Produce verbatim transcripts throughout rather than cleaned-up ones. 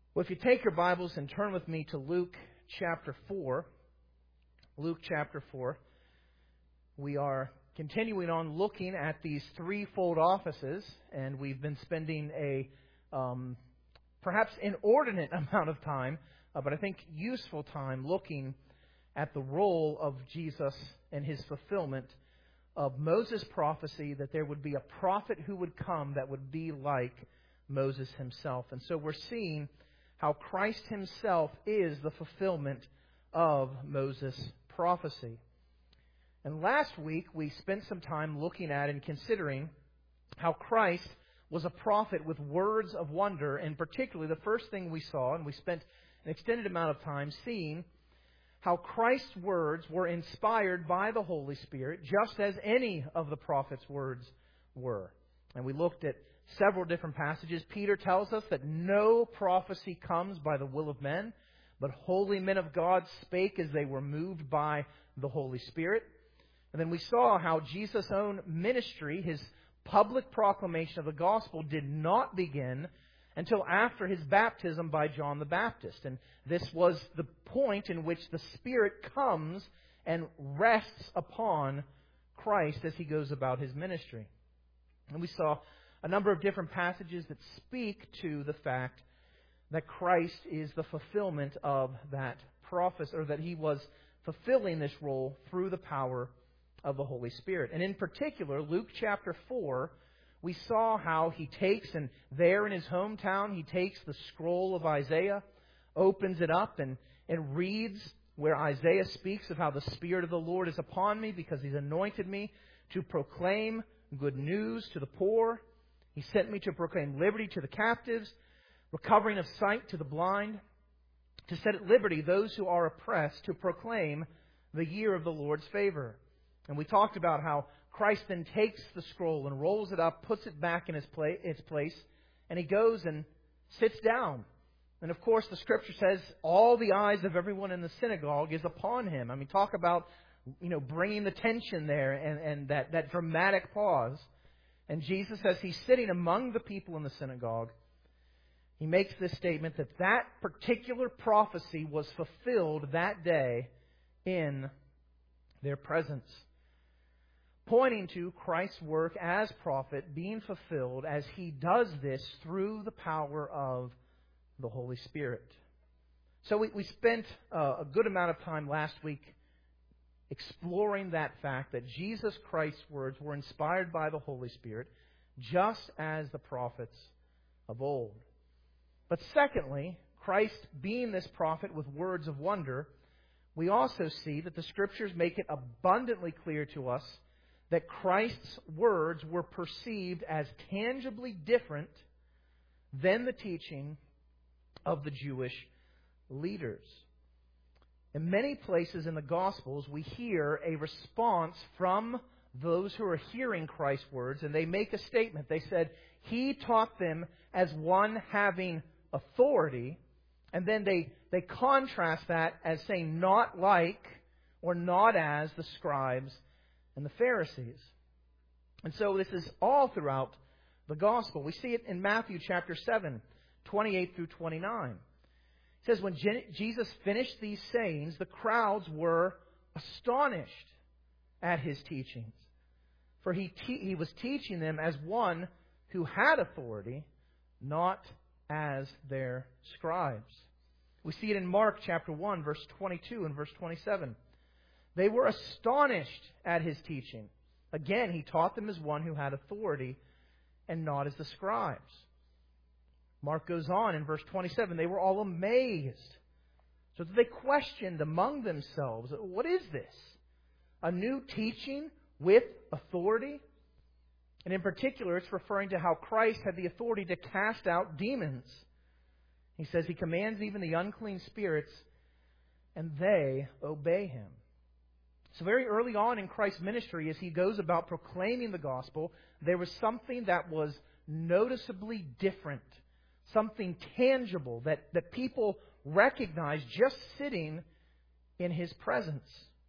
Well, if you take your Bibles and turn with me to Luke chapter four, Luke chapter four, we are continuing on looking at these threefold offices, and we've been spending a um, perhaps inordinate amount of time, uh, but I think useful time looking at the role of Jesus and His fulfillment of Moses' prophecy that there would be a prophet who would come that would be like Moses himself. And so we're seeing how Christ Himself is the fulfillment of Moses' prophecy. And last week we spent some time looking at and considering how Christ was a prophet with words of wonder, and particularly the first thing we saw, and we spent an extended amount of time seeing how Christ's words were inspired by the Holy Spirit, just as any of the prophets' words were. And we looked at several different passages. Peter tells us that no prophecy comes by the will of men, but holy men of God spake as they were moved by the Holy Spirit. And then we saw how Jesus' own ministry, His public proclamation of the gospel, did not begin until after His baptism by John the Baptist. And this was the point in which the Spirit comes and rests upon Christ as He goes about His ministry. And we saw a number of different passages that speak to the fact that Christ is the fulfillment of that prophecy, or that He was fulfilling this role through the power of the Holy Spirit. And in particular, Luke chapter four, we saw how He takes, and there in His hometown, He takes the scroll of Isaiah, opens it up, and, and reads where Isaiah speaks of how the Spirit of the Lord is upon me because He's anointed me to proclaim good news to the poor. He sent me to proclaim liberty to the captives, recovering of sight to the blind, to set at liberty those who are oppressed, to proclaim the year of the Lord's favor. And we talked about how Christ then takes the scroll and rolls it up, puts it back in its place, and He goes and sits down. And of course, the Scripture says all the eyes of everyone in the synagogue is upon Him. I mean, talk about, you know, bringing the tension there and, and that, that dramatic pause. And Jesus, as He's sitting among the people in the synagogue, He makes this statement that that particular prophecy was fulfilled that day in their presence, pointing to Christ's work as prophet being fulfilled as He does this through the power of the Holy Spirit. So we, we spent uh, a good amount of time last week exploring that fact that Jesus Christ's words were inspired by the Holy Spirit, just as the prophets of old. But secondly, Christ being this prophet with words of wonder, we also see that the Scriptures make it abundantly clear to us that Christ's words were perceived as tangibly different than the teaching of the Jewish leaders. In many places in the Gospels, we hear a response from those who are hearing Christ's words, and they make a statement. They said, He taught them as one having authority, and then they, they contrast that as saying not like or not as the scribes and the Pharisees. And so this is all throughout the Gospel. We see it in Matthew chapter seven, twenty-eight through twenty-nine. It says, when Jesus finished these sayings, the crowds were astonished at His teachings. For he, te- he was teaching them as one who had authority, not as their scribes. We see it in Mark chapter one, verse twenty-two and verse twenty-seven. They were astonished at His teaching. Again, He taught them as one who had authority and not as the scribes. Mark goes on in verse twenty-seven. They were all amazed, so that they questioned among themselves, what is this? A new teaching with authority? And in particular, it's referring to how Christ had the authority to cast out demons. He says He commands even the unclean spirits, and they obey Him. So very early on in Christ's ministry, as He goes about proclaiming the gospel, there was something that was noticeably different, something tangible that, that people recognized just sitting in His presence.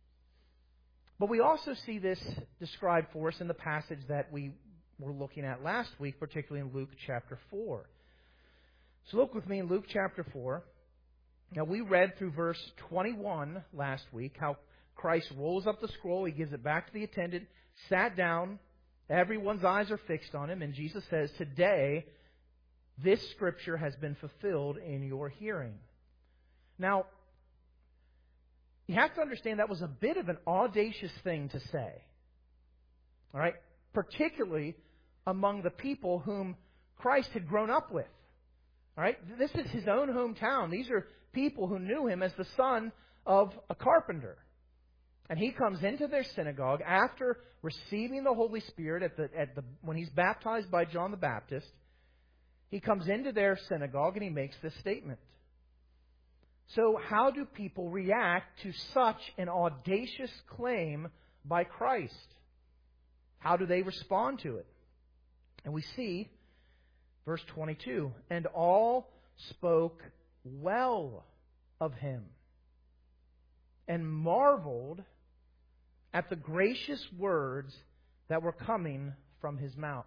But we also see this described for us in the passage that we were looking at last week, particularly in Luke chapter four. So look with me in Luke chapter four. Now we read through verse twenty-one last week how Christ rolls up the scroll, He gives it back to the attendant, sat down, everyone's eyes are fixed on Him, and Jesus says, "Today, this Scripture has been fulfilled in your hearing." Now, you have to understand that was a bit of an audacious thing to say. All right? Particularly among the people whom Christ had grown up with. All right? This is His own hometown. These are people who knew Him as the son of a carpenter. And He comes into their synagogue after receiving the Holy Spirit at the, at the, when He's baptized by John the Baptist. He comes into their synagogue and He makes this statement. So how do people react to such an audacious claim by Christ? How do they respond to it? And we see, verse twenty-two, "And all spoke well of Him, and marveled at the gracious words that were coming from His mouth."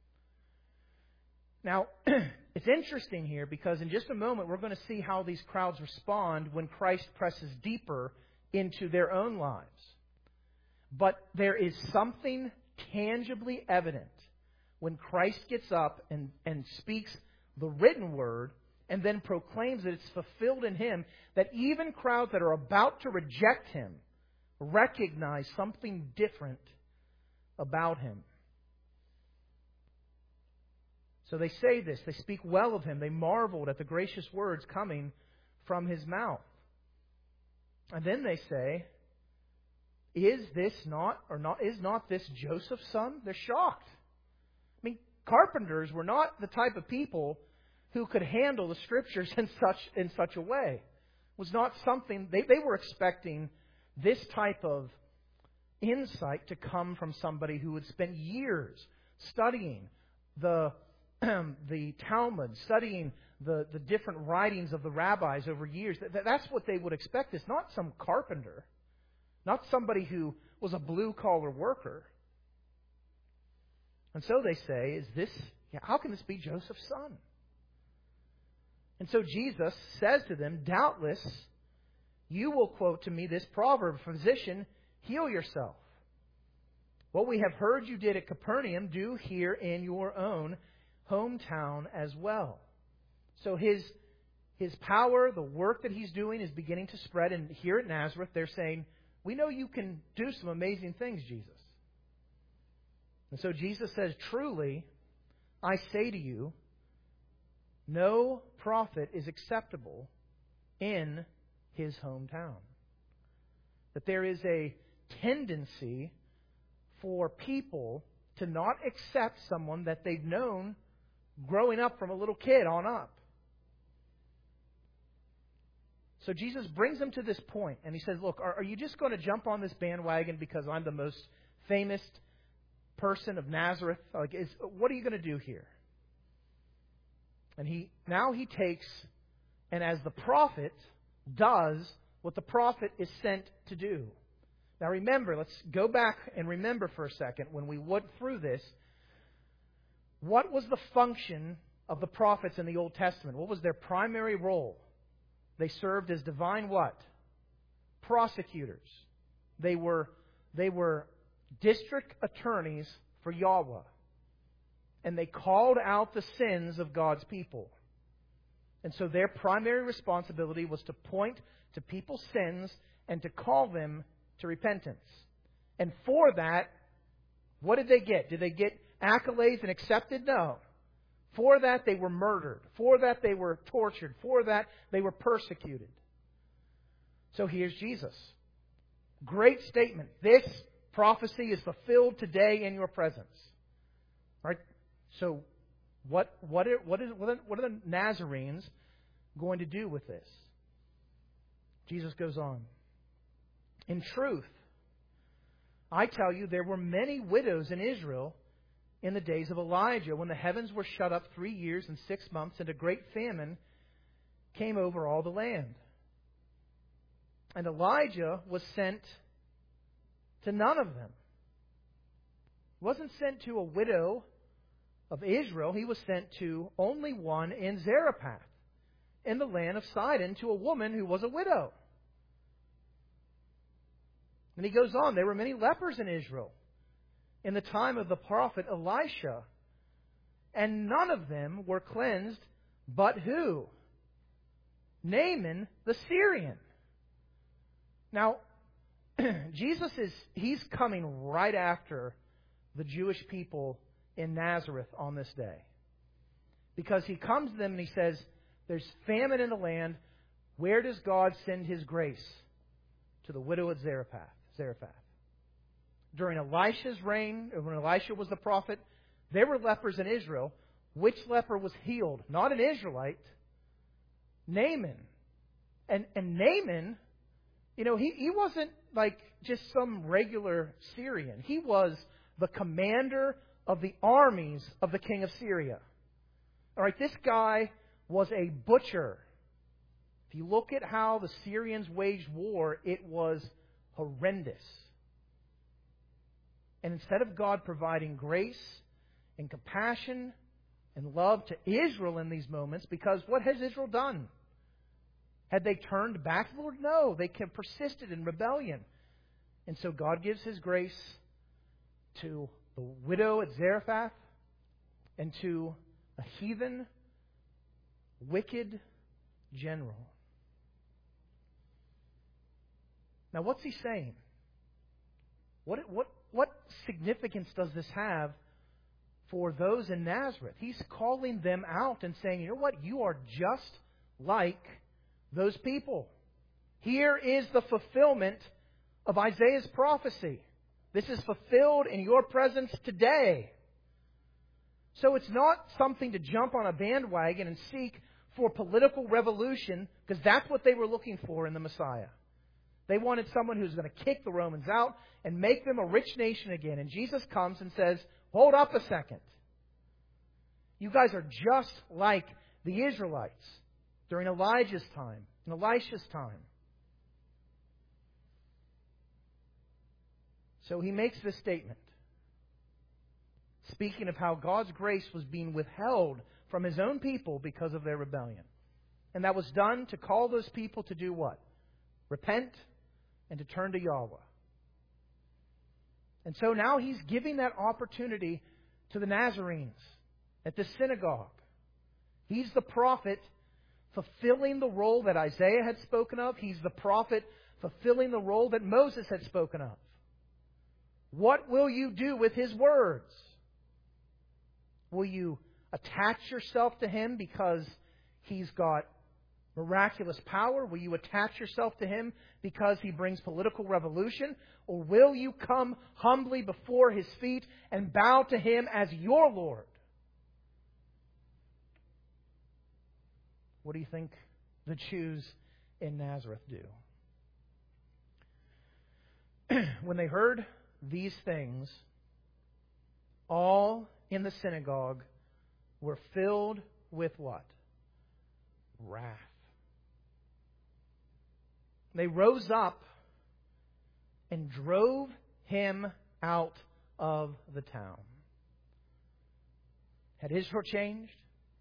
Now, it's interesting here because in just a moment we're going to see how these crowds respond when Christ presses deeper into their own lives. But there is something tangibly evident when Christ gets up and, and speaks the written word and then proclaims that it's fulfilled in Him, that even crowds that are about to reject Him recognize something different about Him. So they say this, they speak well of Him, they marveled at the gracious words coming from His mouth. And then they say, Is this not, or not, is not this Joseph's son? They're shocked. I mean, carpenters were not the type of people who could handle the Scriptures in such in such a way. It was not something, they, they were expecting this type of insight to come from somebody who had spent years studying the, the Talmud, studying the, the different writings of the rabbis over years. That, that's what they would expect. It's not some carpenter. Not somebody who was a blue-collar worker. And so they say, is this, how can this be Joseph's son? And so Jesus says to them, doubtless you will quote to me this proverb, Physician, heal yourself. What we have heard you did at Capernaum, do here in your own hometown as well. So his, his power, the work that He's doing is beginning to spread. And here at Nazareth, they're saying, we know you can do some amazing things, Jesus. And so Jesus says, truly, I say to you, no prophet is acceptable in his hometown. That there is a tendency for people to not accept someone that they've known growing up from a little kid on up. So Jesus brings them to this point, and He says, look, are, are you just going to jump on this bandwagon because I'm the most famous person of Nazareth? Like, is, what are you going to do here? And he now he takes, and as the prophet does what the prophet is sent to do. Now remember, let's go back and remember for a second, when we went through this, what was the function of the prophets in the Old Testament? What was their primary role? They served as divine what? Prosecutors. They were, they were district attorneys for Yahweh. And they called out the sins of God's people. And so their primary responsibility was to point to people's sins and to call them to repentance. And for that, what did they get? Did they get accolades and accepted? No. For that, they were murdered. For that, they were tortured. For that, they were persecuted. So here's Jesus. Great statement. This prophecy is fulfilled today in your presence. All right? So what, what, are, what, is, what are the Nazarenes going to do with this? Jesus goes on. In truth, I tell you, there were many widows in Israel in the days of Elijah, when the heavens were shut up three years and six months, and a great famine came over all the land. And Elijah was sent to none of them. He wasn't sent to a widow of Israel, he was sent to only one in Zarephath, in the land of Sidon, to a woman who was a widow. And he goes on, there were many lepers in Israel in the time of the prophet Elisha, and none of them were cleansed, but who? Naaman the Syrian. Now, Jesus is, he's coming right after the Jewish people in Nazareth on this day. Because he comes to them and he says, there's famine in the land. Where does God send His grace? To the widow at Zarephath. Zarephath. During Elisha's reign, when Elisha was the prophet, there were lepers in Israel. Which leper was healed? Not an Israelite. Naaman. And, and Naaman, you know, he, he wasn't like just some regular Syrian. He was the commander of the armies of the king of Syria. All right, this guy was a butcher. If you look at how the Syrians waged war, it was horrendous. And instead of God providing grace and compassion and love to Israel in these moments, because what has Israel done? Had they turned back to the Lord? No, they persisted in rebellion. And so God gives His grace to the widow at Zarephath and to a heathen, wicked general. Now, what's he saying? What, what, what significance does this have for those in Nazareth? He's calling them out and saying, you know what? You are just like those people. Here is the fulfillment of Isaiah's prophecy. This is fulfilled in your presence today. So it's not something to jump on a bandwagon and seek for political revolution, because that's what they were looking for in the Messiah. They wanted someone who's going to kick the Romans out and make them a rich nation again. And Jesus comes and says, hold up a second. You guys are just like the Israelites during Elijah's time and Elisha's time. So he makes this statement, speaking of how God's grace was being withheld from His own people because of their rebellion. And that was done to call those people to do what? Repent and to turn to Yahweh. And so now He's giving that opportunity to the Nazarenes at the synagogue. He's the prophet fulfilling the role that Isaiah had spoken of. He's the prophet fulfilling the role that Moses had spoken of. What will you do with His words? Will you attach yourself to Him because He's got miraculous power? Will you attach yourself to Him because He brings political revolution? Or will you come humbly before His feet and bow to Him as your Lord? What do you think the Jews in Nazareth do? When they heard these things, all in the synagogue were filled with what? Wrath. They rose up and drove Him out of the town. Had Israel changed?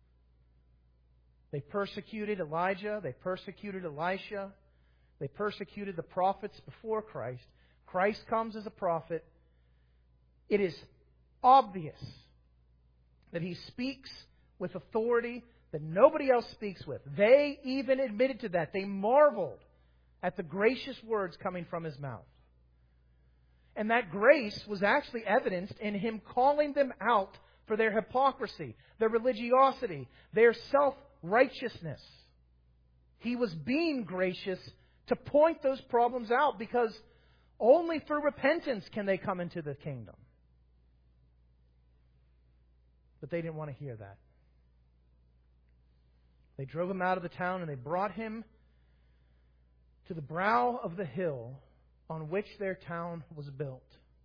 They persecuted Elijah. They persecuted Elisha. They persecuted the prophets before Christ. Christ comes as a prophet. It is obvious that He speaks with authority that nobody else speaks with. They even admitted to that. They marveled at the gracious words coming from His mouth. And that grace was actually evidenced in Him calling them out for their hypocrisy, their religiosity, their self-righteousness. He was being gracious to point those problems out, because only through repentance can they come into the kingdom. But they didn't want to hear that. They drove Him out of the town and they brought Him to the brow of the hill on which their town was built,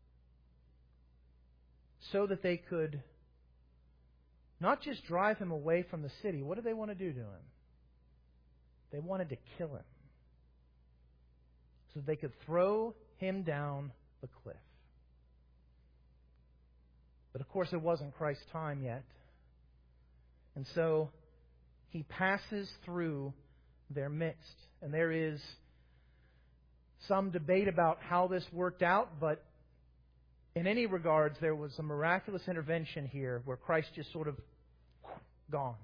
so that they could not just drive Him away from the city. What did they want to do to Him? They wanted to kill Him, so that they could throw Him down the cliff. But of course, it wasn't Christ's time yet. And so he passes through their midst. And there is some debate about how this worked out, but in any regards, there was a miraculous intervention here where Christ just sort of gone.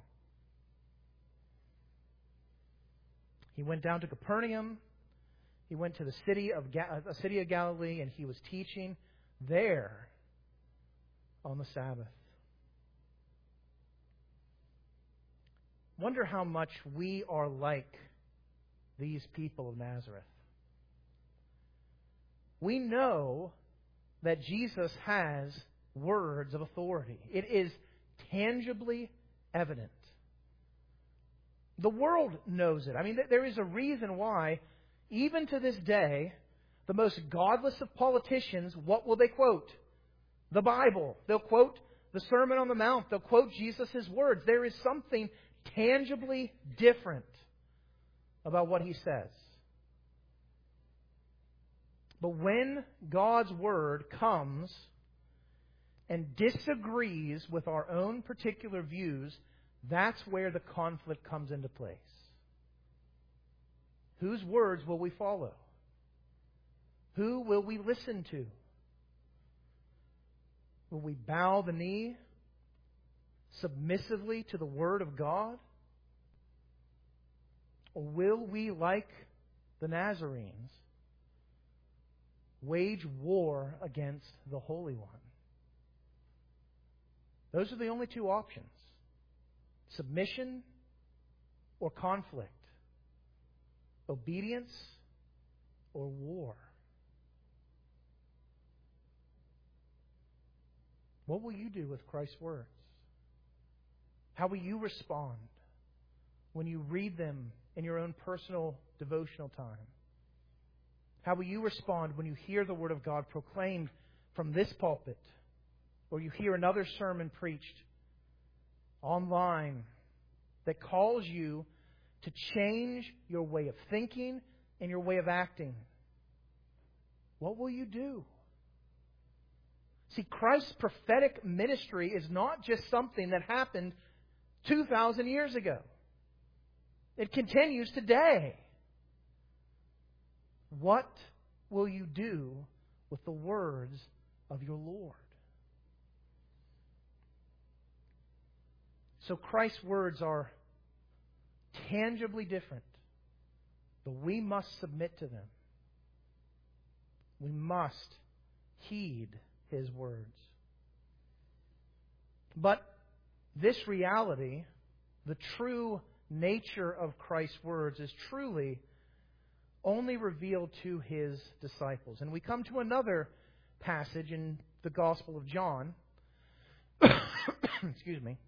He went down to Capernaum. He went to the city of Ga- a city of Galilee, and he was teaching there on the Sabbath. Wonder how much we are like these people of Nazareth. We know that Jesus has words of authority. It is tangibly evident. The world knows it. I mean, there is a reason why, even to this day, the most godless of politicians, what will they quote? The Bible. They'll quote the Sermon on the Mount. They'll quote Jesus' words. There is something tangibly different about what He says. But when God's Word comes and disagrees with our own particular views, that's where the conflict comes into place. Whose words will we follow? Who will we listen to? Will we bow the knee submissively to the Word of God? Or will we, like the Nazarenes, wage war against the Holy One? Those are the only two options. Submission or conflict. Obedience or war. What will you do with Christ's words? How will you respond when you read them in your own personal devotional time? How will you respond when you hear the Word of God proclaimed from this pulpit, or you hear another sermon preached online that calls you to change your way of thinking and your way of acting? What will you do? See, Christ's prophetic ministry is not just something that happened two thousand years ago. It continues today. What will you do with the words of your Lord? So Christ's words are tangibly different, but we must submit to them. We must heed His words. But this reality, the true nature of Christ's words, is truly only revealed to His disciples. And we come to another passage in the Gospel of John. Excuse me.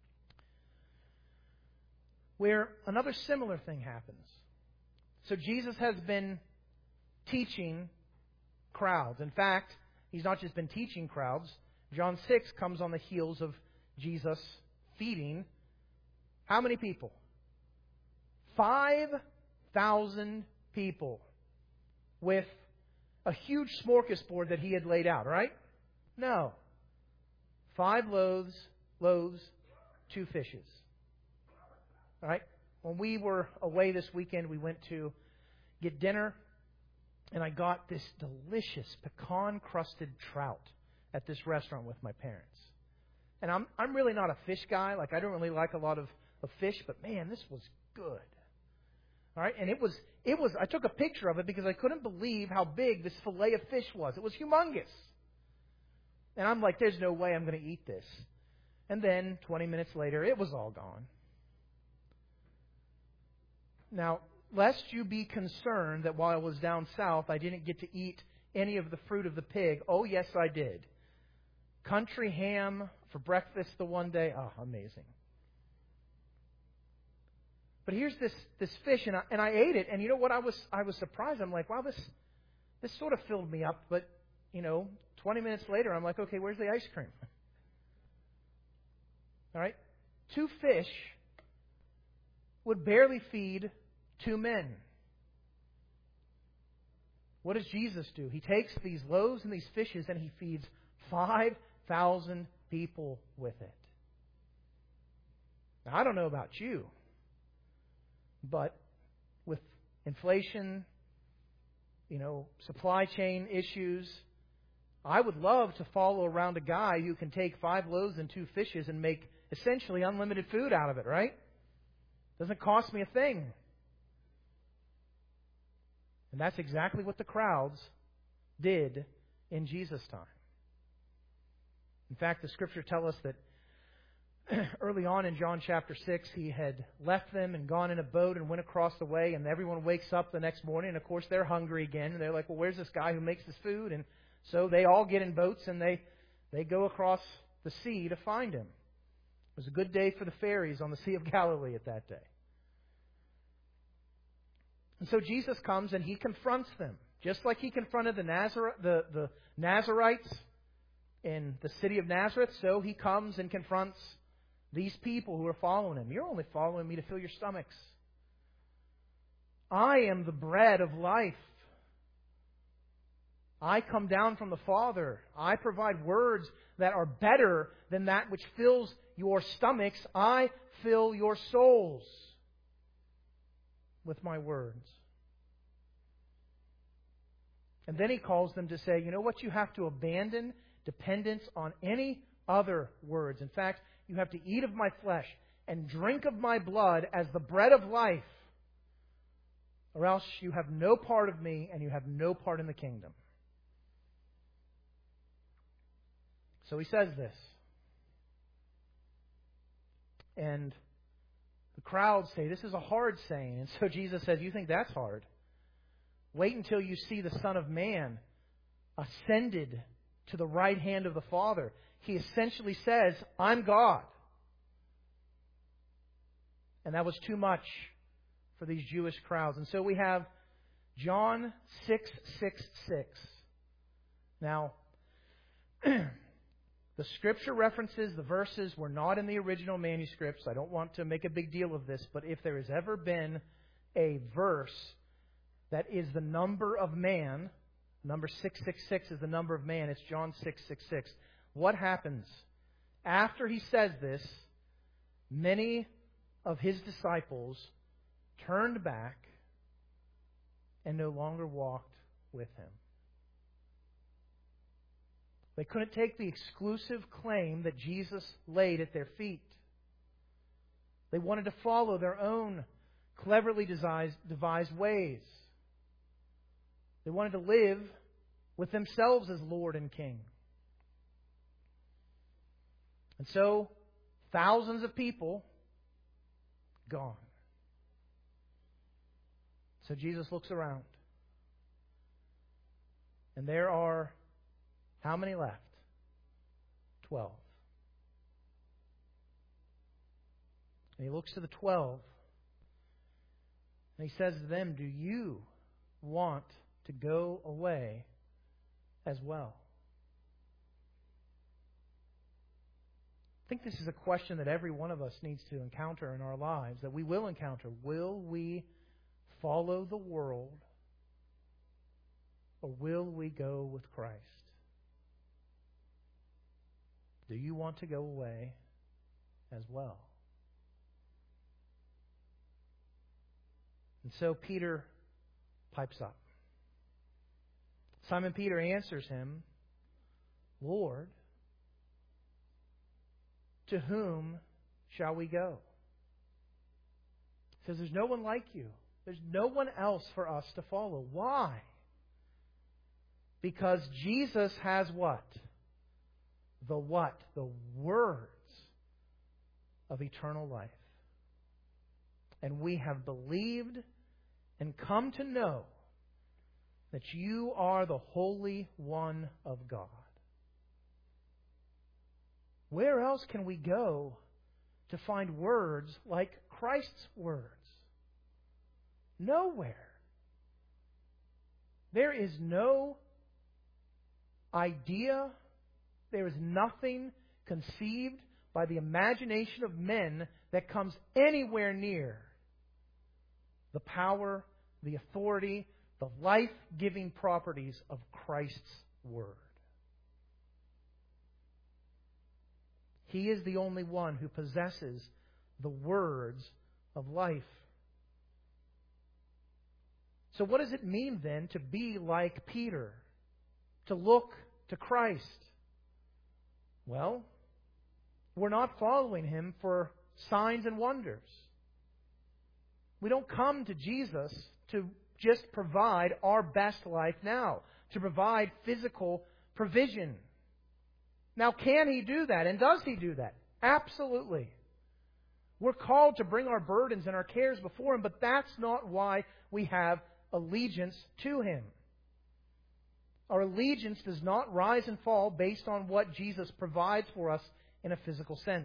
Where another similar thing happens. So Jesus has been teaching crowds. In fact, He's not just been teaching crowds. John six comes on the heels of Jesus feeding how many people? five thousand people with a huge smorgasbord that He had laid out, right? No. Five loaves, loaves, two fishes. All right? When we were away this weekend, we went to get dinner, and I got this delicious pecan-crusted trout at this restaurant with my parents. And I'm I'm really not a fish guy. Like, I don't really like a lot of, of fish, but man, this was good. All right? And it was, it was, I took a picture of it because I couldn't believe how big this fillet of fish was. It was humongous. And I'm like, there's no way I'm going to eat this. And then, twenty minutes later, it was all gone. Now, lest you be concerned that while I was down south, I didn't get to eat any of the fruit of the pig. Oh, yes, I did. Country ham for breakfast the one day. Oh, amazing. But here's this, this fish, and I, and I ate it. And you know what? I was I was surprised. I'm like, wow, this this sort of filled me up. But, you know, twenty minutes later, I'm like, okay, where's the ice cream? All right? Two fish would barely feed two men. What does Jesus do? He takes these loaves and these fishes and He feeds five thousand people with it. Now, I don't know about you, but with inflation, you know, supply chain issues, I would love to follow around a guy who can take five loaves and two fishes and make essentially unlimited food out of it, right? Doesn't cost me a thing. And that's exactly what the crowds did in Jesus' time. In fact, the Scripture tells us that early on in John chapter six, He had left them and gone in a boat and went across the way, and everyone wakes up the next morning, and of course they're hungry again, and they're like, well, where's this guy who makes this food? And so they all get in boats, and they, they go across the sea to find Him. It was a good day for the ferries on the Sea of Galilee at that day. And so Jesus comes and He confronts them, just like He confronted the, Nazar- the, the Nazarites in the city of Nazareth. So He comes and confronts these people who are following Him. You're only following me to fill your stomachs. I am the bread of life. I come down from the Father. I provide words that are better than that which fills your stomachs. I fill your souls with my words. And then He calls them to say, you know what? You have to abandon dependence on any other words. In fact, you have to eat of my flesh and drink of my blood as the bread of life, or else you have no part of me and you have no part in the kingdom. So He says this. And the crowds say, this is a hard saying. And so Jesus says, you think that's hard? Wait until you see the Son of Man ascended to the right hand of the Father. He essentially says, I'm God. And that was too much for these Jewish crowds. And so we have John six six six. Now, the Scripture references, the verses were not in the original manuscripts. I don't want to make a big deal of this, but if there has ever been a verse that is the number of man, number six six six is the number of man, it's John six six six. What happens? After He says this, many of His disciples turned back and no longer walked with Him. They couldn't take the exclusive claim that Jesus laid at their feet. They wanted to follow their own cleverly devised, devised ways. They wanted to live with themselves as Lord and King. And so, thousands of people gone. So Jesus looks around. And there are, how many left? Twelve. And He looks to the twelve. And He says to them, do you want to go away as well? I think this is a question that every one of us needs to encounter in our lives, that we will encounter. Will we follow the world, or will we go with Christ? Do you want to go away as well? And so Peter pipes up. Simon Peter answers Him, Lord, to whom shall we go? He says, there's no one like you. There's no one else for us to follow. Why? Because Jesus has what? The what? The words of eternal life. And we have believed and come to know that you are the Holy One of God. Where else can we go to find words like Christ's words? Nowhere. There is no idea, there is nothing conceived by the imagination of men that comes anywhere near the power, the authority, the life-giving properties of Christ's Word. He is the only one who possesses the words of life. So what does it mean then to be like Peter? To look to Christ? Well, we're not following Him for signs and wonders. We don't come to Jesus to just provide our best life now, to provide physical provision. Now, can He do that? And does He do that? Absolutely. We're called to bring our burdens and our cares before Him, but that's not why we have allegiance to Him. Our allegiance does not rise and fall based on what Jesus provides for us in a physical sense.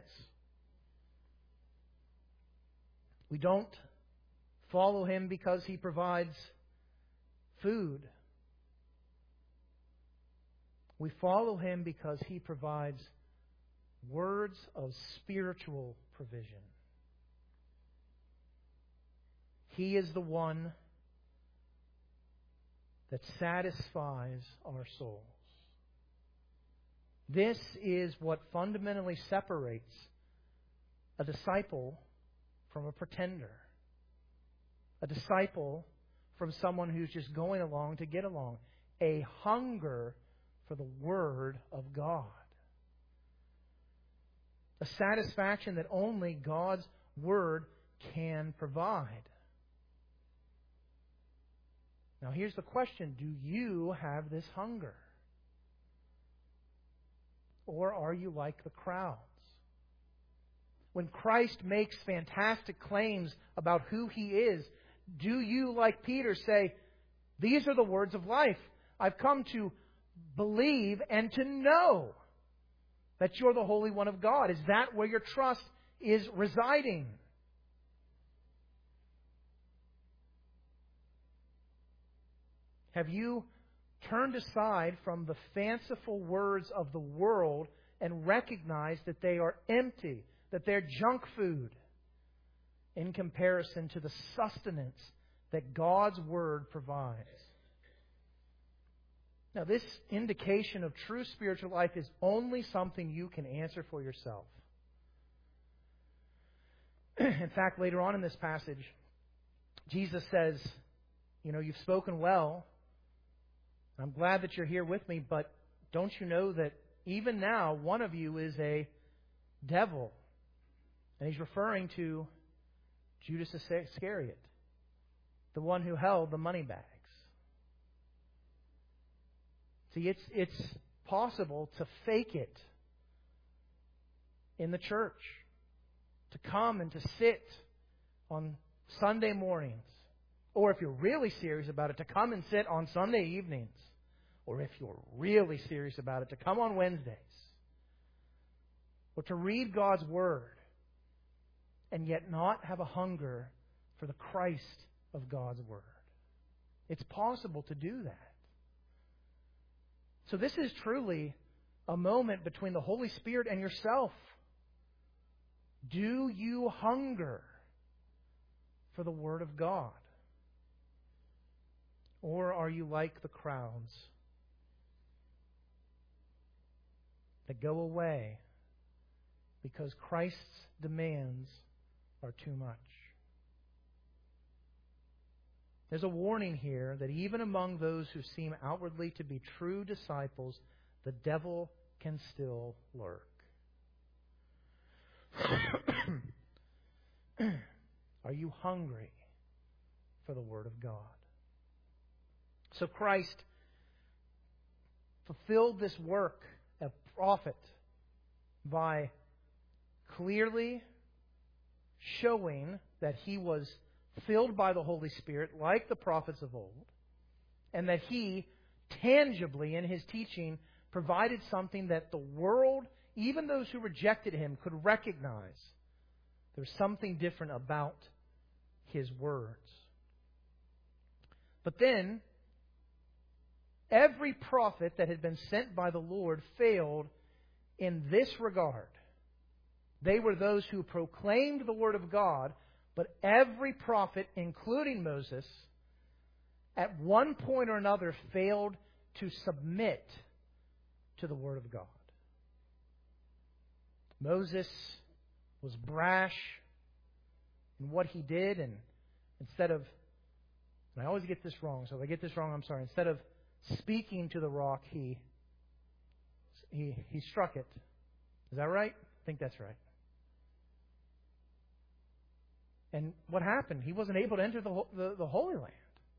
We don't follow Him because He provides food. We follow Him because He provides words of spiritual provision. He is the one that satisfies our souls. This is what fundamentally separates a disciple from a pretender. A disciple from someone who's just going along to get along. A hunger for the Word of God. A satisfaction that only God's Word can provide. Now here's the question. Do you have this hunger? Or are you like the crowds? When Christ makes fantastic claims about who He is, do you, like Peter, say, these are the words of life. I've come to believe and to know that you're the Holy One of God. Is that where your trust is residing? Have you turned aside from the fanciful words of the world and recognized that they are empty, that they're junk food in comparison to the sustenance that God's Word provides? Now, this indication of true spiritual life is only something you can answer for yourself. In fact, later on in this passage, Jesus says, you know, you've spoken well. I'm glad that you're here with me, but don't you know that even now one of you is a devil? And He's referring to Judas Iscariot, the one who held the money bags. See, it's, it's possible to fake it in the church, to come and to sit on Sunday mornings, or if you're really serious about it, to come and sit on Sunday evenings, or if you're really serious about it, to come on Wednesdays, or to read God's Word, and yet not have a hunger for the Christ of God's Word. It's possible to do that. So this is truly a moment between the Holy Spirit and yourself. Do you hunger for the Word of God? Or are you like the crowds that go away because Christ's demands are too much? There's a warning here that even among those who seem outwardly to be true disciples, the devil can still lurk. Are you hungry for the Word of God? So Christ fulfilled this work of prophet by clearly showing that He was filled by the Holy Spirit like the prophets of old, and that He tangibly in His teaching provided something that the world, even those who rejected Him, could recognize. There's something different about His words. But then, every prophet that had been sent by the Lord failed in this regard. They were those who proclaimed the Word of God, but every prophet, including Moses, at one point or another failed to submit to the Word of God. Moses was brash in what he did, and instead of, and I always get this wrong, so if I get this wrong, I'm sorry. Instead of speaking to the rock, he he he struck it. Is that right? I think that's right. And what happened? He wasn't able to enter the, the, the Holy Land.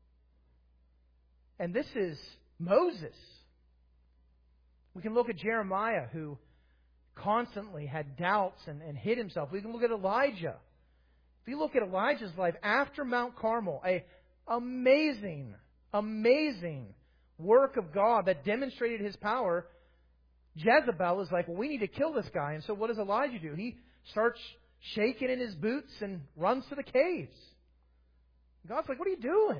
And this is Moses. We can look at Jeremiah, who constantly had doubts and, and hid himself. We can look at Elijah. If you look at Elijah's life after Mount Carmel, a amazing, amazing work of God that demonstrated His power, Jezebel is like, well, we need to kill this guy. And so what does Elijah do? He starts shaking in his boots and runs to the caves. God's like, what are you doing?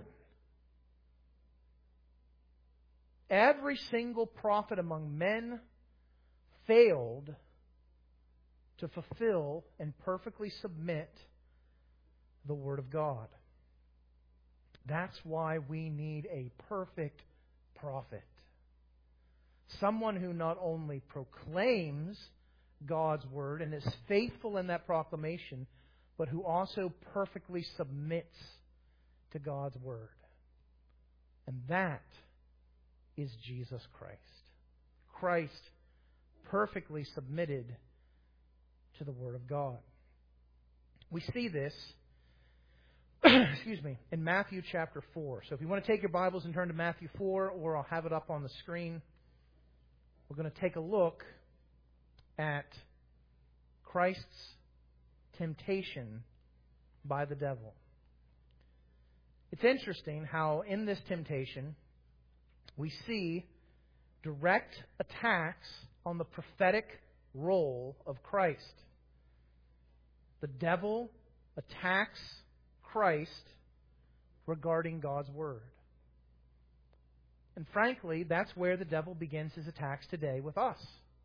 Every single prophet among men failed to fulfill and perfectly submit the Word of God. That's why we need a perfect prophet. Someone who not only proclaims God's Word and is faithful in that proclamation, but who also perfectly submits to God's Word. And that is Jesus Christ. Christ perfectly submitted to the Word of God. We see this, excuse me, in Matthew chapter four. So if you want to take your Bibles and turn to Matthew four, or I'll have it up on the screen, we're going to take a look at Christ's temptation by the devil. It's interesting how in this temptation we see direct attacks on the prophetic role of Christ. The devil attacks Christ regarding God's Word. And frankly, that's where the devil begins his attacks today with us.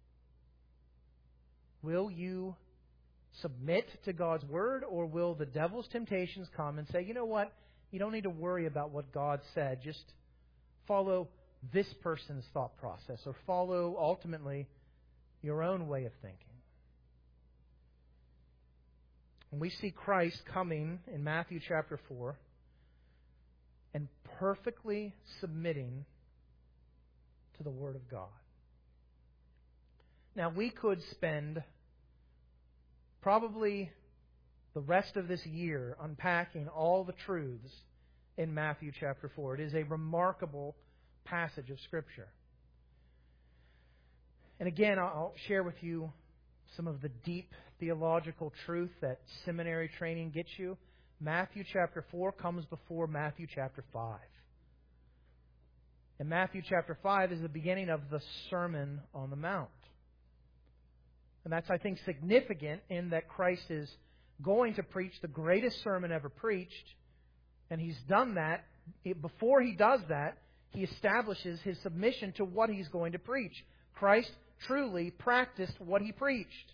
Will you submit to God's Word, or will the devil's temptations come and say, you know what, you don't need to worry about what God said, just follow this person's thought process, or follow, ultimately, your own way of thinking. And we see Christ coming in Matthew chapter four and perfectly submitting to the Word of God. Now, we could spend probably the rest of this year unpacking all the truths in Matthew chapter four. It is a remarkable passage of Scripture. And again, I'll share with you some of the deep theological truth that seminary training gets you. Matthew chapter four comes before Matthew chapter five. And Matthew chapter five is the beginning of the Sermon on the Mount. And that's, I think, significant in that Christ is going to preach the greatest sermon ever preached. And He's done that. Before He does that, He establishes His submission to what He's going to preach. Christ truly practiced what He preached.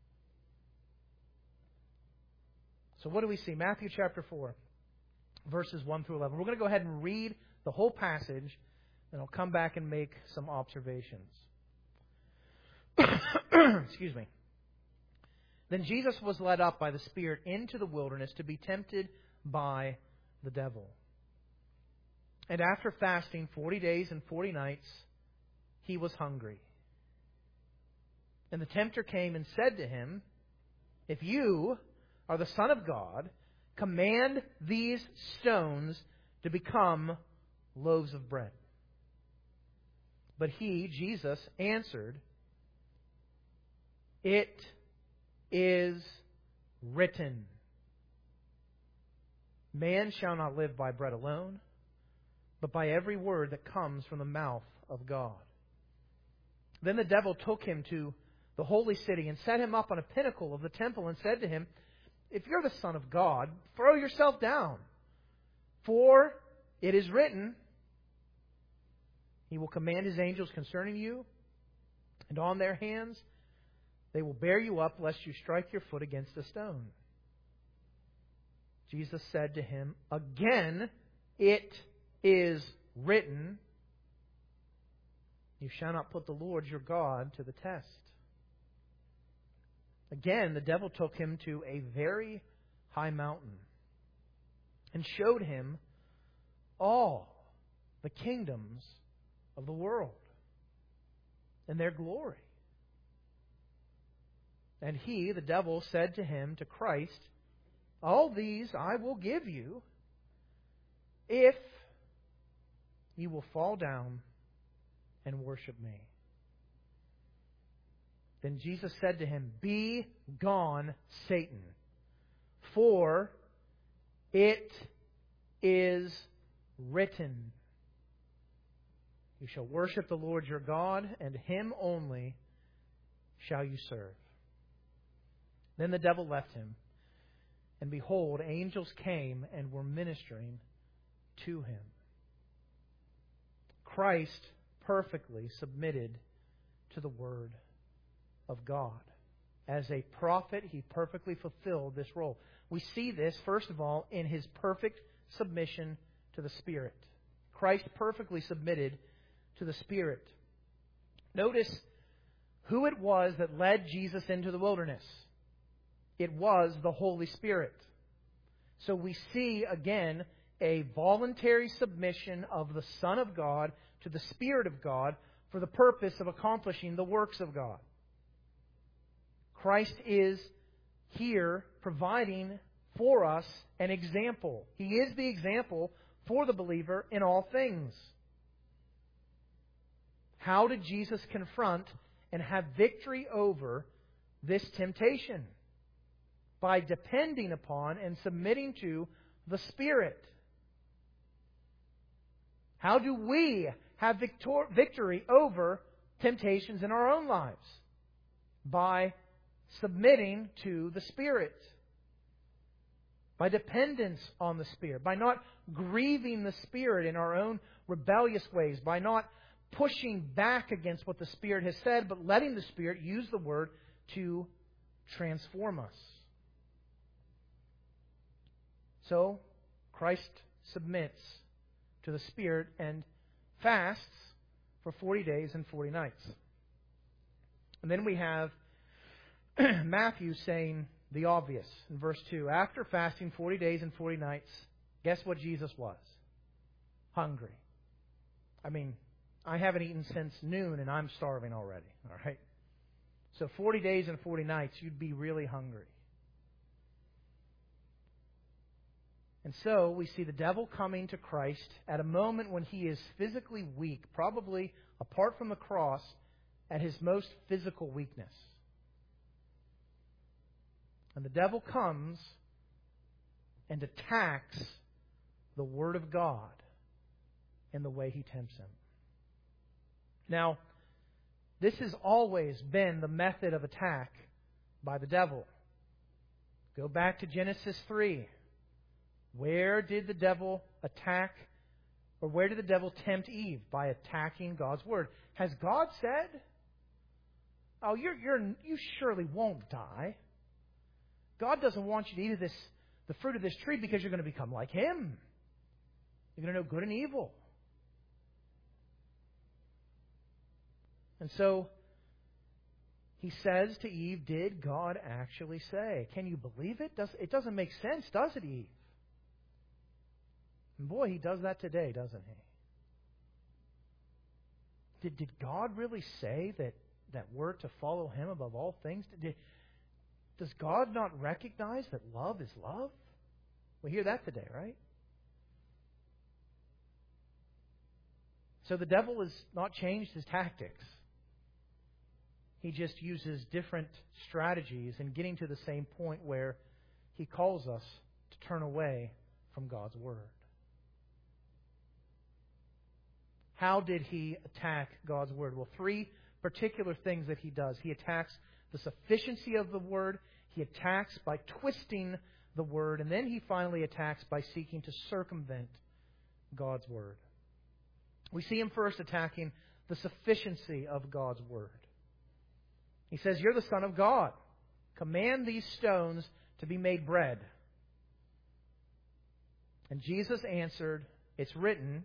So what do we see? Matthew chapter four, verses one through eleven. We're going to go ahead and read the whole passage, and I'll come back and make some observations. Excuse me. Then Jesus was led up by the Spirit into the wilderness to be tempted by the devil. And after fasting forty days and forty nights, He was hungry. And the tempter came and said to Him, "If you are the Son of God, command these stones to become loaves of bread." But He, Jesus, answered, "It is written, man shall not live by bread alone, but by every word that comes from the mouth of God." Then the devil took Him to the holy city and set Him up on a pinnacle of the temple and said to Him, "If you're the Son of God, throw yourself down. For it is written, He will command His angels concerning you, and on their hands they will bear you up, lest you strike your foot against a stone." Jesus said to him, "Again, it is written, you shall not put the Lord your God to the test." Again, the devil took him to a very high mountain and showed him all the kingdoms of the world and their glory. And he, the devil, said to him, to Christ, all these I will give you if you will fall down and worship me. Then Jesus said to him, be gone, Satan, for it is written, you shall worship the Lord your God, and Him only shall you serve. Then the devil left him, and behold, angels came and were ministering to him. Christ perfectly submitted to the Word of God. As a prophet, He perfectly fulfilled this role. We see this, first of all, in His perfect submission to the Spirit. Christ perfectly submitted to the Spirit. Notice who it was that led Jesus into the wilderness. It was the Holy Spirit. So we see, again, a voluntary submission of the Son of God to the Spirit of God for the purpose of accomplishing the works of God. Christ is here providing for us an example. He is the example for the believer in all things. How did Jesus confront and have victory over this temptation? By depending upon and submitting to the Spirit. How do we have victor- victory over temptations in our own lives? By submitting to the Spirit. By dependence on the Spirit. By not grieving the Spirit in our own rebellious ways. By not pushing back against what the Spirit has said, but letting the Spirit use the Word to transform us. So, Christ submits to the Spirit and fasts for forty days and forty nights. And then we have Matthew saying the obvious in verse two. After fasting forty days and forty nights, guess what Jesus was? Hungry. I mean, I haven't eaten since noon and I'm starving already. All right? So forty days and forty nights, you'd be really hungry. And so we see the devil coming to Christ at a moment when he is physically weak, probably apart from the cross, at his most physical weakness. And the devil comes and attacks the Word of God in the way he tempts him. Now, this has always been the method of attack by the devil. Go back to Genesis three. Where did the devil attack, or where did the devil tempt Eve? By attacking God's Word. Has God said, oh, you're, you're, you surely won't die. God doesn't want you to eat of this, the fruit of this tree because you're going to become like Him. You're going to know good and evil. And so, he says to Eve, did God actually say? Can you believe it? Does, it doesn't make sense, does it, Eve? And boy, He does that today, doesn't He? Did, did God really say that, that we're to follow Him above all things? Did, does God not recognize that love is love? We hear that today, right? So the devil has not changed his tactics. He just uses different strategies in getting to the same point where he calls us to turn away from God's Word. How did he attack God's Word? Well, three particular things that he does. He attacks the sufficiency of the Word. He attacks by twisting the Word. And then he finally attacks by seeking to circumvent God's Word. We see him first attacking the sufficiency of God's Word. He says, you're the Son of God. Command these stones to be made bread. And Jesus answered, it's written,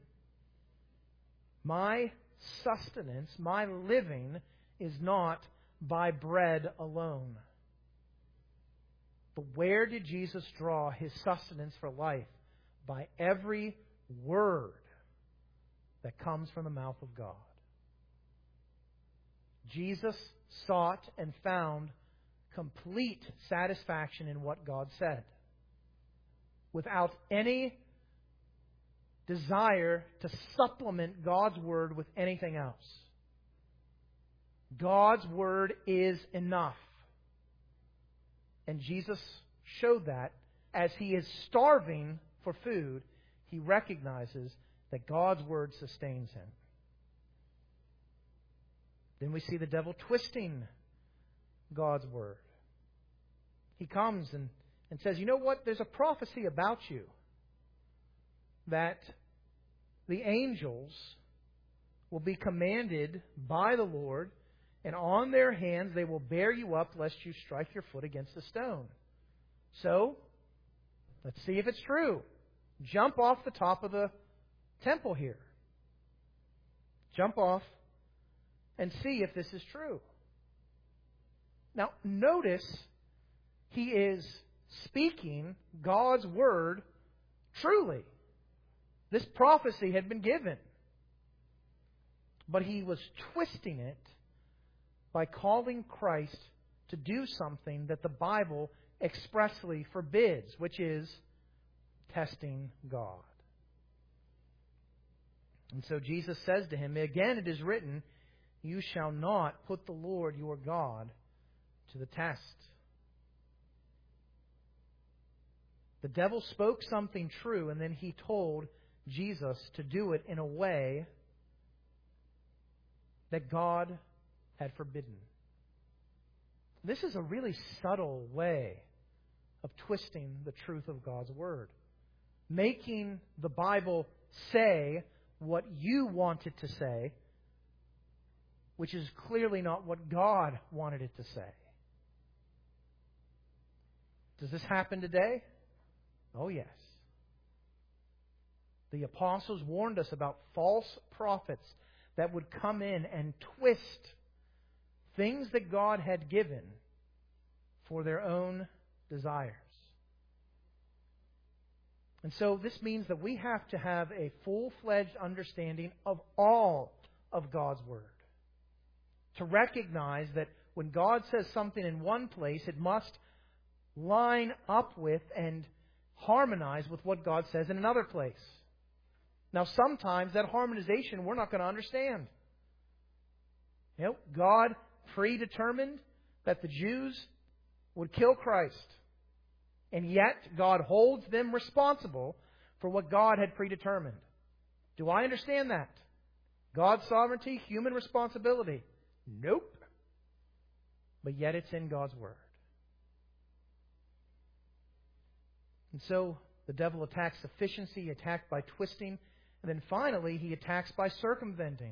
my sustenance, my living, is not by bread alone, But where did Jesus draw His sustenance for life? By every word that comes from the mouth of God. Jesus sought and found complete satisfaction in what God said, without any desire to supplement God's Word with anything else. God's Word is enough. And Jesus showed that as He is starving for food, He recognizes that God's Word sustains Him. Then we see the devil twisting God's Word. He comes and, and says, you know what? There's a prophecy about you that the angels will be commanded by the Lord, and on their hands they will bear you up lest you strike your foot against a stone. So, let's see if it's true. Jump off the top of the temple here. Jump off and see if this is true. Now, notice he is speaking God's word truly. This prophecy had been given. But he was twisting it by calling Christ to do something that the Bible expressly forbids, which is testing God. And so Jesus says to him, again it is written, you shall not put the Lord your God to the test. The devil spoke something true, and then he told Jesus to do it in a way that God had forbidden. This is a really subtle way of twisting the truth of God's Word. Making the Bible say what you want it to say, which is clearly not what God wanted it to say. Does this happen today? Oh, yes. The apostles warned us about false prophets that would come in and twist things that God had given for their own desires. And so this means that we have to have a full-fledged understanding of all of God's Word. To recognize that when God says something in one place, it must line up with and harmonize with what God says in another place. Now, sometimes that harmonization we're not going to understand. You know, God predetermined that the Jews would kill Christ. And yet, God holds them responsible for what God had predetermined. Do I understand that? God's sovereignty, human responsibility? Nope. But yet it's in God's Word. And so the devil attacks sufficiency, he attacked by twisting, and then finally he attacks by circumventing.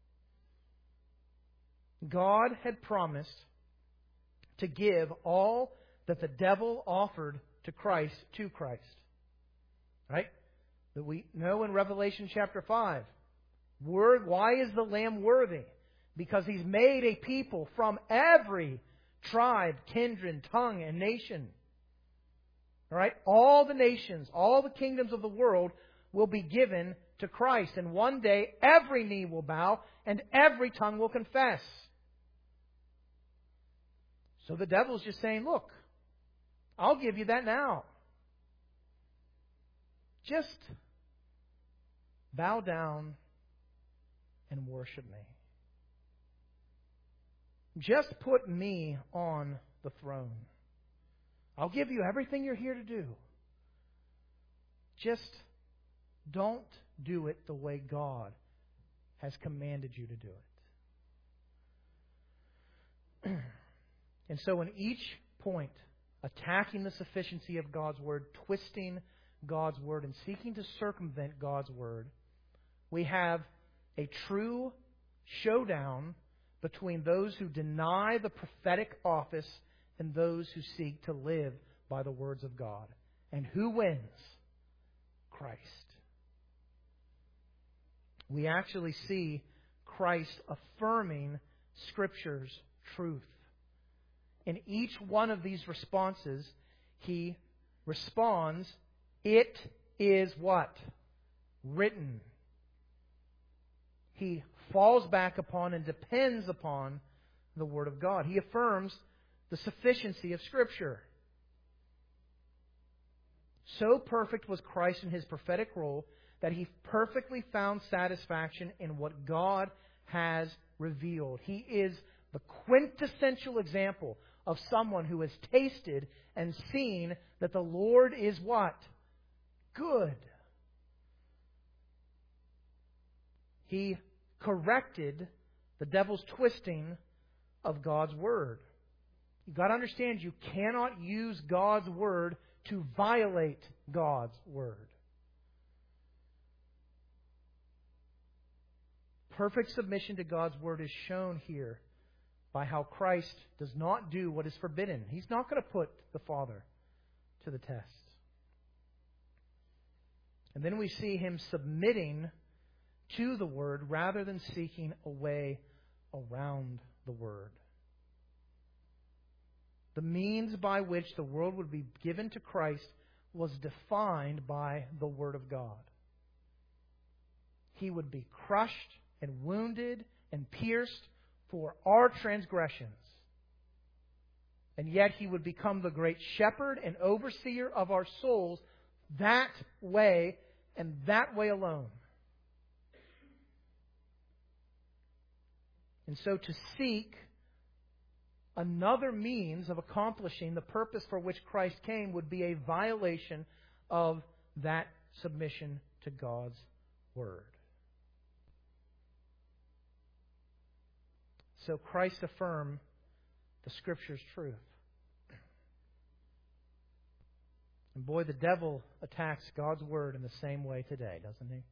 God had promised to give all that the devil offered to Christ to Christ. Right? That we know in Revelation chapter five. Word, why is the Lamb worthy? Because He's made a people from every tribe, kindred, tongue, and nation. All right? All the nations, all the kingdoms of the world will be given to Christ. And one day, every knee will bow and every tongue will confess. So the devil's just saying, look, I'll give you that now. Just bow down and worship me. Just put me on the throne. I'll give you everything you're here to do. Just don't do it the way God has commanded you to do it. And so in each point, attacking the sufficiency of God's Word, twisting God's Word, and seeking to circumvent God's Word, we have a true showdown between those who deny the prophetic office and those who seek to live by the words of God. And who wins? Christ. We actually see Christ affirming Scripture's truth. In each one of these responses, he responds, "It is what? Written." He falls back upon and depends upon the Word of God. He affirms the sufficiency of Scripture. So perfect was Christ in His prophetic role that He perfectly found satisfaction in what God has revealed. He is the quintessential example of someone who has tasted and seen that the Lord is what? Good. He corrected the devil's twisting of God's Word. You've got to understand, you cannot use God's Word to violate God's Word. Perfect submission to God's Word is shown here by how Christ does not do what is forbidden. He's not going to put the Father to the test. And then we see Him submitting to the Word rather than seeking a way around the Word. The means by which the world would be given to Christ was defined by the Word of God. He would be crushed and wounded and pierced for our transgressions. And yet He would become the great shepherd and overseer of our souls that way and that way alone. And so to seek another means of accomplishing the purpose for which Christ came would be a violation of that submission to God's Word. So Christ affirmed the Scripture's truth. And boy, the devil attacks God's Word in the same way today, doesn't he?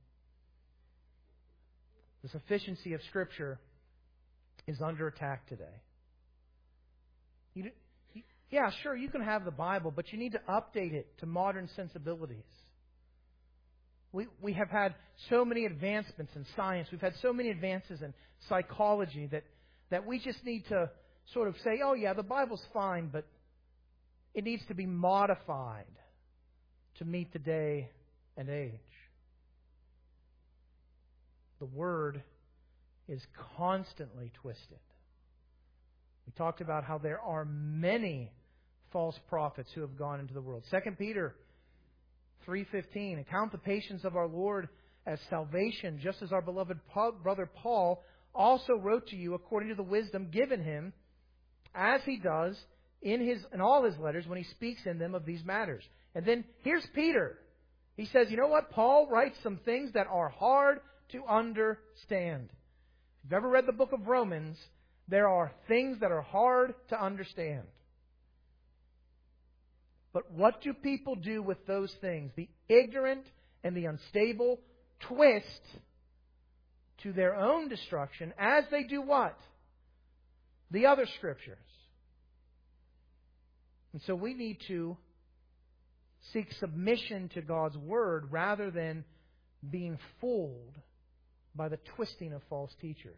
The sufficiency of Scripture is under attack today. You, yeah, sure, you can have the Bible, but you need to update it to modern sensibilities. We, we have had so many advancements in science. We've had so many advances in psychology that, that we just need to sort of say, oh yeah, the Bible's fine, but it needs to be modified to meet the day and age. The Word is constantly twisted. We talked about how there are many false prophets who have gone into the world. Second Peter three fifteen, account the patience of our Lord as salvation, just as our beloved brother Paul also wrote to you according to the wisdom given him, as he does in his in all his letters when he speaks in them of these matters. And then here's Peter. He says, you know what? Paul writes some things that are hard to understand. If you've ever read the book of Romans, there are things that are hard to understand. But what do people do with those things? The ignorant and the unstable twist to their own destruction as they do what? The other Scriptures. And so we need to seek submission to God's Word rather than being fooled by the twisting of false teachers.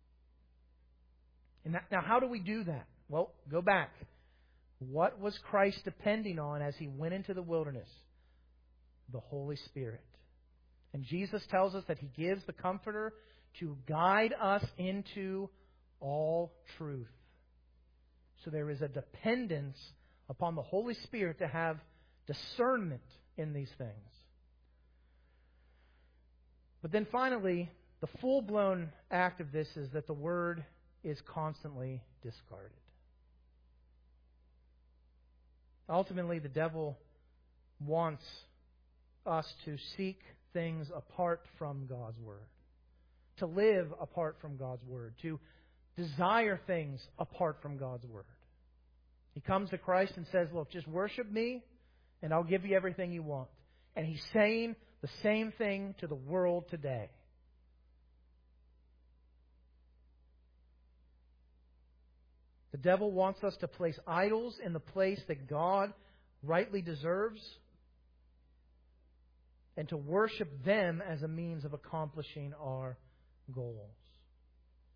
And that, now, how do we do that? Well, go back. What was Christ depending on as He went into the wilderness? The Holy Spirit. And Jesus tells us that He gives the Comforter to guide us into all truth. So there is a dependence upon the Holy Spirit to have discernment in these things. But then finally, the full-blown act of this is that the Word is constantly discarded. Ultimately, the devil wants us to seek things apart from God's Word, to live apart from God's Word, to desire things apart from God's Word. He comes to Christ and says, look, just worship me and I'll give you everything you want. And He's saying the same thing to the world today. The devil wants us to place idols in the place that God rightly deserves and to worship them as a means of accomplishing our goals.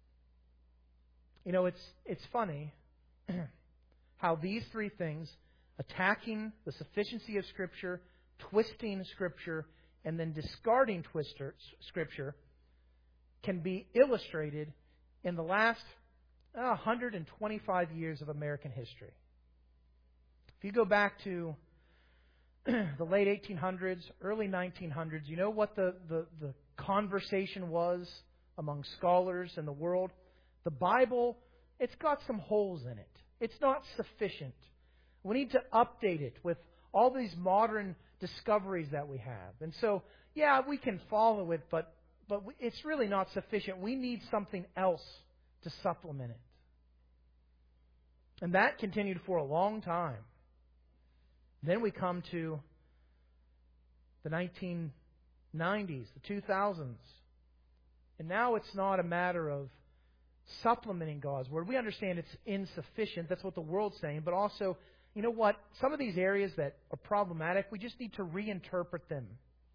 You know, it's it's funny how these three things attacking the sufficiency of Scripture, twisting Scripture, and then discarding twister Scripture can be illustrated in the last uh, one hundred twenty-five years of American history. If you go back to the late eighteen hundreds, early nineteen hundreds, you know what the, the, the conversation was among scholars in the world? The Bible, it's got some holes in it. It's not sufficient. We need to update it with all these modern discoveries that we have. And so, yeah, we can follow it, but, but it's really not sufficient. We need something else to supplement it. And that continued for a long time. Then we come to the nineteen nineties, the two thousands. And now it's not a matter of supplementing God's Word. We understand it's insufficient. That's what the world's saying. But also, you know what? Some of these areas that are problematic, we just need to reinterpret them.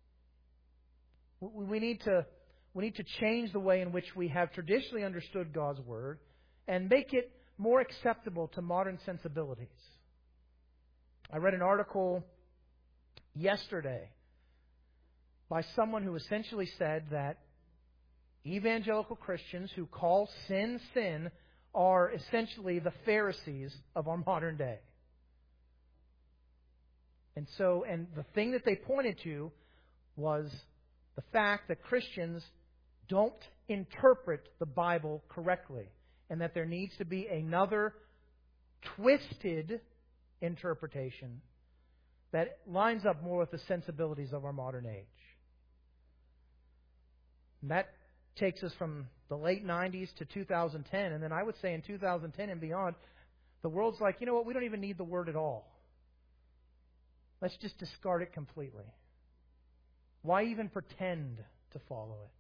We need to, we need to change the way in which we have traditionally understood God's Word and make it more acceptable to modern sensibilities. I read an article yesterday by someone who essentially said that evangelical Christians who call sin sin are essentially the Pharisees of our modern day. And so, and the thing that they pointed to was the fact that Christians don't interpret the Bible correctly, and that there needs to be another twisted interpretation that lines up more with the sensibilities of our modern age. And that takes us from the late nineties to two thousand ten, and then I would say in two thousand ten and beyond, the world's like, you know what, we don't even need the Word at all. Let's just discard it completely. Why even pretend to follow it?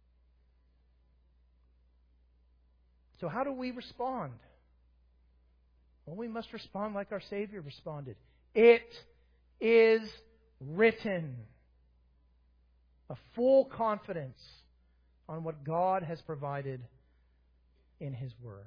So how do we respond? Well, we must respond like our Savior responded. It is written. A full confidence on what God has provided in His Word.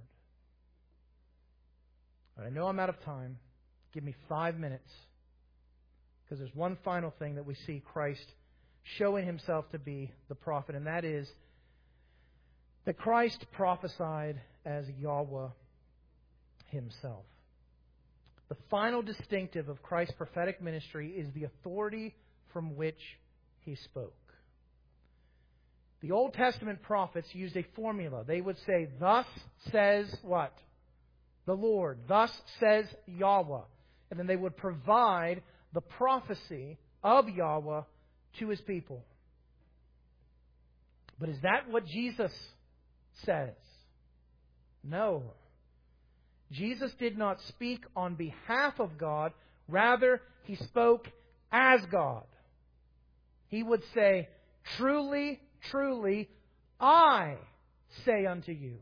I know I'm out of time. Give me five minutes. Because there's one final thing that we see Christ showing Himself to be the prophet, and that is that Christ prophesied as Yahweh Himself. The final distinctive of Christ's prophetic ministry is the authority from which He spoke. The Old Testament prophets used a formula. They would say, thus says what? The Lord. Thus says Yahweh. And then they would provide the prophecy of Yahweh to His people. But is that what Jesus says? No. Jesus did not speak on behalf of God. Rather, He spoke as God. He would say, truly, truly, I say unto you.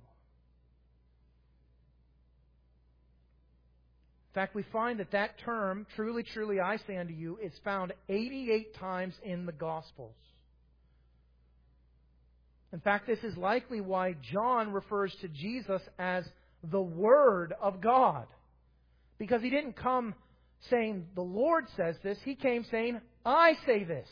In fact, we find that that term, truly, truly, I say unto you, is found eighty-eight times in the Gospels. In fact, this is likely why John refers to Jesus as the Word of God. Because He didn't come saying, the Lord says this. He came saying, I say this.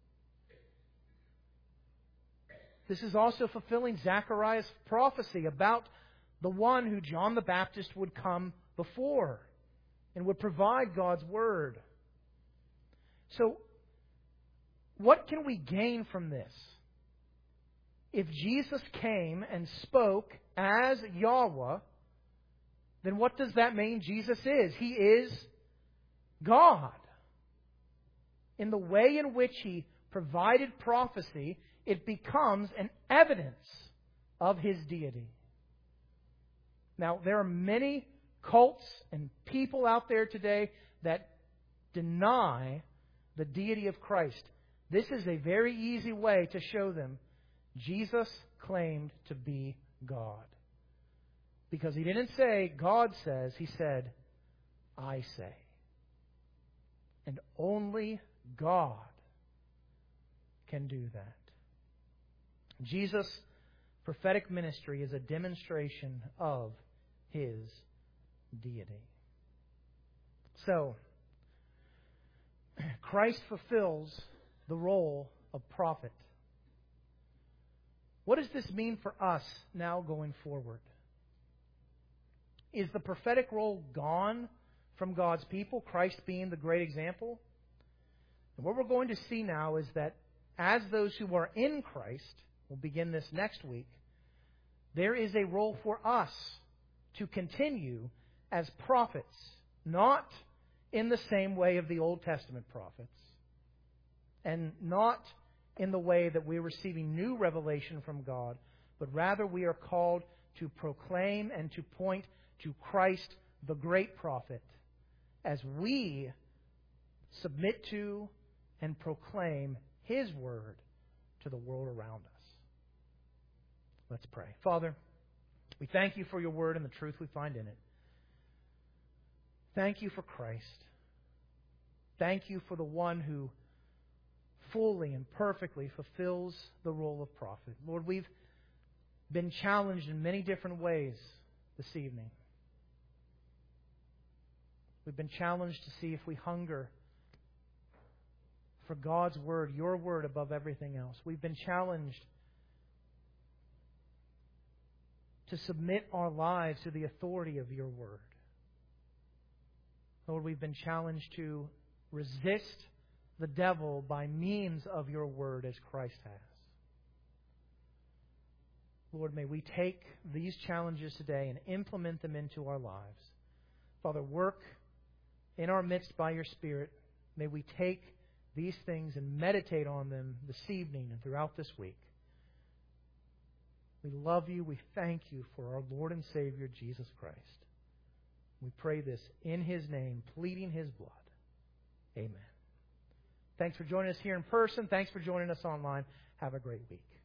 This is also fulfilling Zechariah's prophecy about the one who John the Baptist would come before and would provide God's Word. So, what can we gain from this? If Jesus came and spoke as Yahweh, then what does that mean Jesus is? He is God. In the way in which He provided prophecy, it becomes an evidence of His deity. Now, there are many cults and people out there today that deny the deity of Christ. This is a very easy way to show them Jesus claimed to be God. Because He didn't say, God says, He said, I say. And only God can do that. Jesus' prophetic ministry is a demonstration of His deity. So, Christ fulfills the role of prophet. What does this mean for us now going forward? Is the prophetic role gone from God's people, Christ being the great example? And what we're going to see now is that as those who are in Christ, we'll begin this next week, there is a role for us to continue as prophets, not in the same way of the Old Testament prophets, and not in the way that we're receiving new revelation from God, but rather we are called to proclaim and to point to Christ, the great prophet, as we submit to and proclaim His word to the world around us. Let's pray. Father, we thank you for your word and the truth we find in it. Thank you for Christ. Thank you for the one who fully and perfectly fulfills the role of prophet. Lord, we've been challenged in many different ways this evening. We've been challenged to see if we hunger for God's word, your word above everything else. We've been challenged to submit our lives to the authority of your word. Lord, we've been challenged to resist the devil by means of your word as Christ has. Lord, may we take these challenges today and implement them into our lives. Father, work in our midst by your Spirit. May we take these things and meditate on them this evening and throughout this week. We love you. We thank you for our Lord and Savior, Jesus Christ. We pray this in His name, pleading His blood. Amen. Thanks for joining us here in person. Thanks for joining us online. Have a great week.